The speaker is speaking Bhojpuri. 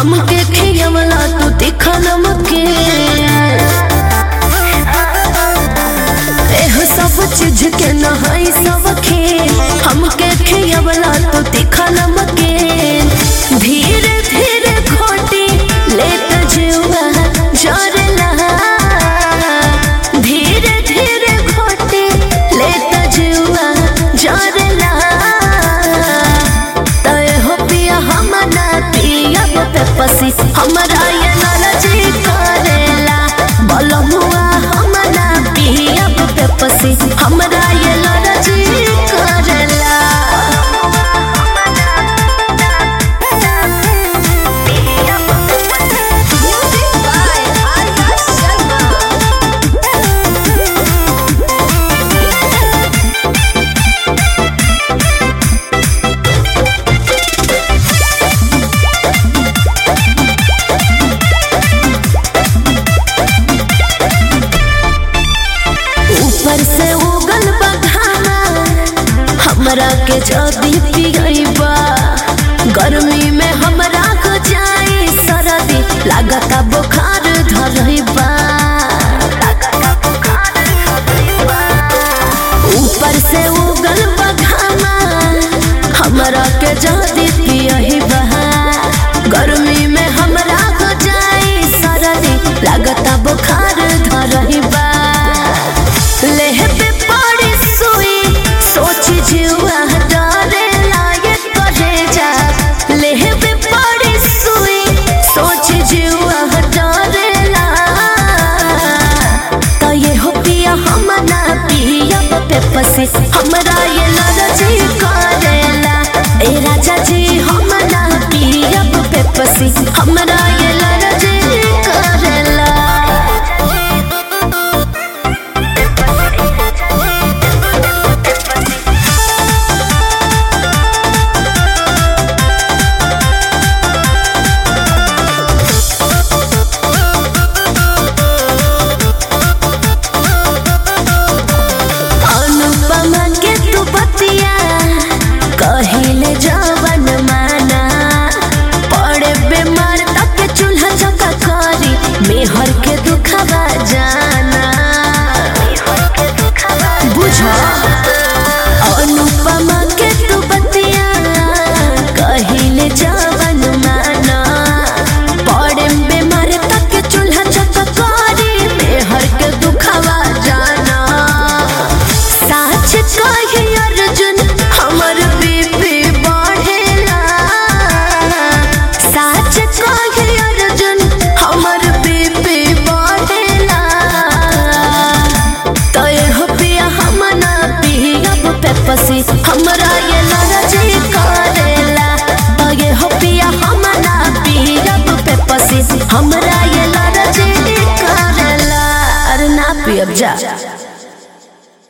हमके खियवला तू तीखा नमकीन एह सब चीज के नहाई सब खेल हमके खियवला तू तीखा नमकीन धीरे धीरे खोटी लेत जुआ जरला धीरे धीरे खोटी लेत जुआ जरला तय हो पिया हम ना पिया पे पसी हमरा ये नाराजी करेला बलमुआ हम ना पिया पे पसी हमरा ये नाराजी करेला ऊपर से उगल बघाना हमरा के जदी पियबा गर्मी में हमरा को जाई सरदी लागता बुखार धरइबा ऊपर से उगल बघाना हमरा के जदी पियबा गर्मी में हमरा को जाई सरदी लागता बुखार धरइबा लेह पे पड़ी सुई सोची जुआ डरे लायक करे जा लेह पे पड़ी सुई सोची जुआ डरे ला तो ये हो पिया हम ना पिया पे पसी हमरा ये नाराजी करेला ए राजा जी हम ना पिया पे पसी हमरा ये नाराजी करेला कहिले जवन माना पड़े बेमार तक चूल्हा चका करी मेहर के दुखवा जाना बुझा अनुपमा के तू बतिया कहिले जवन माना पड़े बेमार तक चूल्हा चका करी मेहर के दुखवा जाना साच कही अर्जुन हमर पसी हमरा ये नाराजी करेला तो ये हो पिया हम ना पियब पे पसी हमरा ये नाराजी करेला अरे ना पियब जा